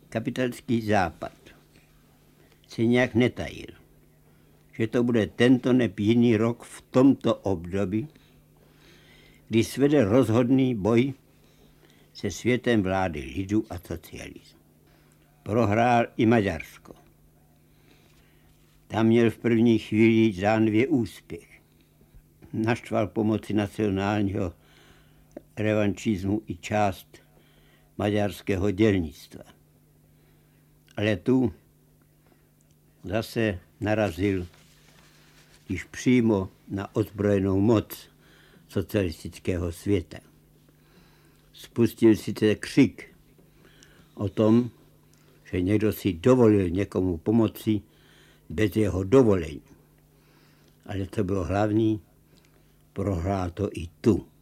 Kapitalský západ se nějak netajil, že to bude tento neb jiný rok v tomto období, kdy svede rozhodný boj se světem vlády lidu a socialismu. Prohrál i Maďarsko. Tam měl v první chvíli zdánlivě úspěch. Naštval pomocí nacionálního revanšismu i část maďarského dělnictva. Ale tu zase narazil již přímo na ozbrojenou moc socialistického světa. Spustil sice křik o tom, že někdo si dovolil někomu pomoci bez jeho dovolení. Ale to bylo hlavní, prohrál to i tu.